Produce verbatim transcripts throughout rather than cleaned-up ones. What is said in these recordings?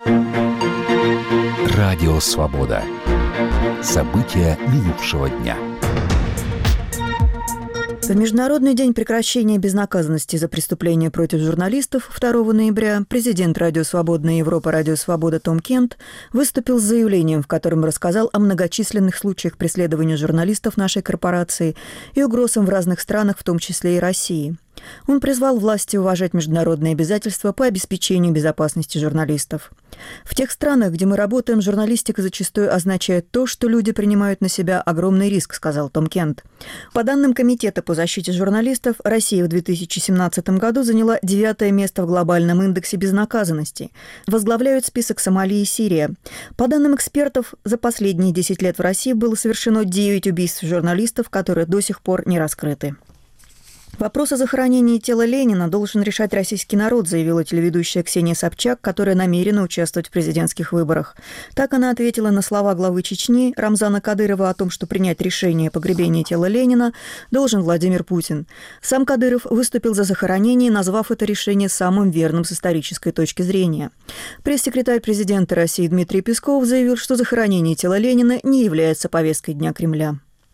Радио «Свобода». События минувшего дня. В Международный день прекращения безнаказанности за преступления против журналистов второго ноября президент Радио Свобода и Европа Радио Свобода Том Кент выступил с заявлением, в котором рассказал о многочисленных случаях преследования журналистов нашей корпорации и угрозам в разных странах, в том числе и России. Он призвал власти уважать международные обязательства по обеспечению безопасности журналистов. В тех странах, где мы работаем, журналистика зачастую означает то, что люди принимают на себя огромный риск, сказал Том Кент. По данным Комитета по защите журналистов, Россия в две тысячи семнадцатом году заняла девятое место в глобальном индексе безнаказанности. Возглавляют список Сомали и Сирия. По данным экспертов, за последние десять лет в России было совершено девять убийств журналистов, которые до сих пор не раскрыты. Вопрос о захоронении тела Ленина должен решать российский народ, заявила телеведущая Ксения Собчак, которая намерена участвовать в президентских выборах. Так она ответила на слова главы Чечни Рамзана Кадырова о том, что принять решение о погребении тела Ленина должен Владимир Путин. Сам Кадыров выступил за захоронение, назвав это решение самым верным с исторической точки зрения. Пресс-секретарь президента России Дмитрий Песков заявил, что захоронение тела Ленина не является повесткой дня Кремля.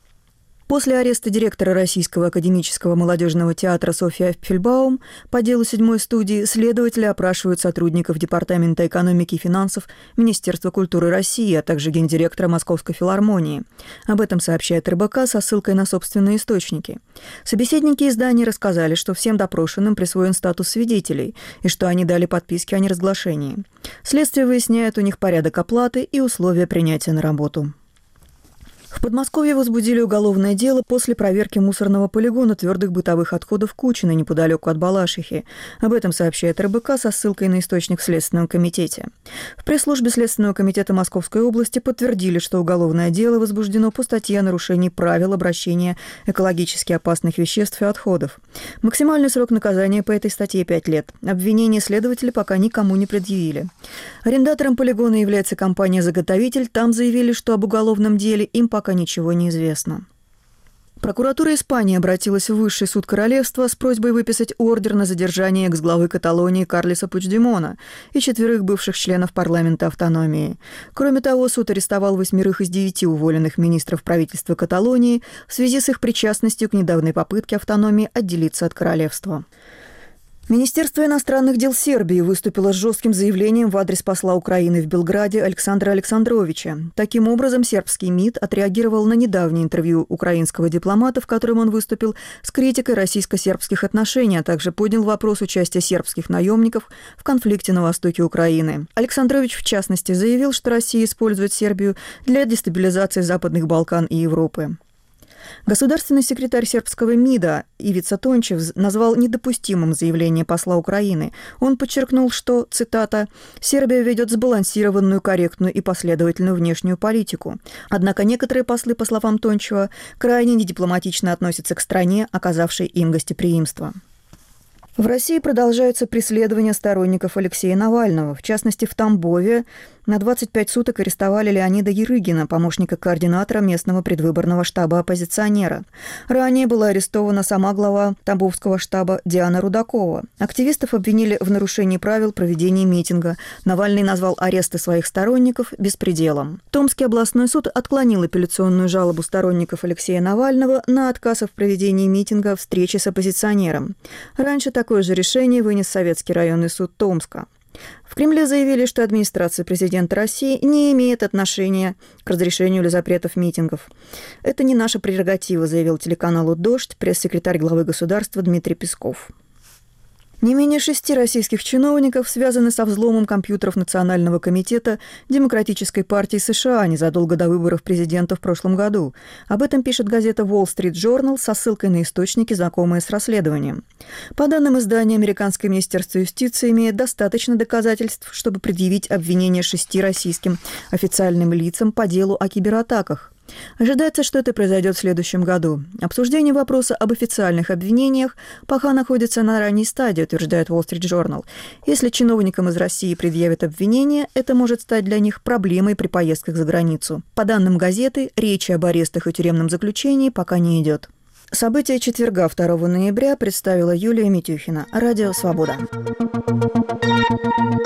После ареста директора Российского академического молодежного театра Софьи Апфельбаум по делу седьмой студии следователи опрашивают сотрудников Департамента экономики и финансов Министерства культуры России, а также гендиректора Московской филармонии. Об этом сообщает эр бэ ка со ссылкой на собственные источники. Собеседники издания рассказали, что всем допрошенным присвоен статус свидетелей и что они дали подписки о неразглашении. Следствие выясняет у них порядок оплаты и условия принятия на работу. В Подмосковье возбудили уголовное дело после проверки мусорного полигона твердых бытовых отходов Кучино неподалеку от Балашихи. Об этом сообщает эр бэ ка со ссылкой на источник в Следственном комитете. В пресс-службе Следственного комитета Московской области подтвердили, что уголовное дело возбуждено по статье о нарушении правил обращения экологически опасных веществ и отходов. Максимальный срок наказания по этой статье – пять лет. Обвинения следователи пока никому не предъявили. Арендатором полигона является компания-заготовитель. Там заявили, что об уголовном деле им пока Пока ничего не известно. Прокуратура Испании обратилась в Высший суд королевства с просьбой выписать ордер на задержание экс-главы Каталонии Карлеса Пучдемона и четверых бывших членов парламента автономии. Кроме того, суд арестовал восьмерых из девяти уволенных министров правительства Каталонии в связи с их причастностью к недавней попытке автономии отделиться от королевства. Министерство иностранных дел Сербии выступило с жестким заявлением в адрес посла Украины в Белграде Александра Александровича. Таким образом, сербский МИД отреагировал на недавнее интервью украинского дипломата, в котором он выступил с критикой российско-сербских отношений, а также поднял вопрос участия сербских наемников в конфликте на востоке Украины. Александрович, в частности, заявил, что Россия использует Сербию для дестабилизации Западных Балкан и Европы. Государственный секретарь сербского МИДа Ивица Тончев назвал недопустимым заявление посла Украины. Он подчеркнул, что, цитата, «Сербия ведет сбалансированную, корректную и последовательную внешнюю политику». Однако некоторые послы, по словам Тончева, крайне недипломатично относятся к стране, оказавшей им гостеприимство. В России продолжаются преследования сторонников Алексея Навального. В частности, в Тамбове на двадцать пять суток арестовали Леонида Ярыгина, помощника координатора местного предвыборного штаба оппозиционера. Ранее была арестована сама глава Тамбовского штаба Диана Рудакова. Активистов обвинили в нарушении правил проведения митинга. Навальный назвал аресты своих сторонников беспределом. Томский областной суд отклонил апелляционную жалобу сторонников Алексея Навального на отказ в проведении митинга встречи с оппозиционером. Раньше такое же решение вынес Советский районный суд Томска. В Кремле заявили, что администрация президента России не имеет отношения к разрешению или запретов митингов. «Это не наша прерогатива», заявил телеканалу «Дождь» пресс-секретарь главы государства Дмитрий Песков. Не менее шести российских чиновников связаны со взломом компьютеров Национального комитета Демократической партии США незадолго до выборов президента в прошлом году. Об этом пишет газета Wall Street Journal со ссылкой на источники, знакомые с расследованием. По данным издания, американское министерство юстиции имеет достаточно доказательств, чтобы предъявить обвинение шести российским официальным лицам по делу о кибератаках. Ожидается, что это произойдет в следующем году. Обсуждение вопроса об официальных обвинениях пока находится на ранней стадии, утверждает Wall Street Journal. Если чиновникам из России предъявят обвинения, это может стать для них проблемой при поездках за границу. По данным газеты, речи об арестах и тюремном заключении пока не идет. События четверга, второго ноября, представила Юлия Митюхина. Радио «Свобода».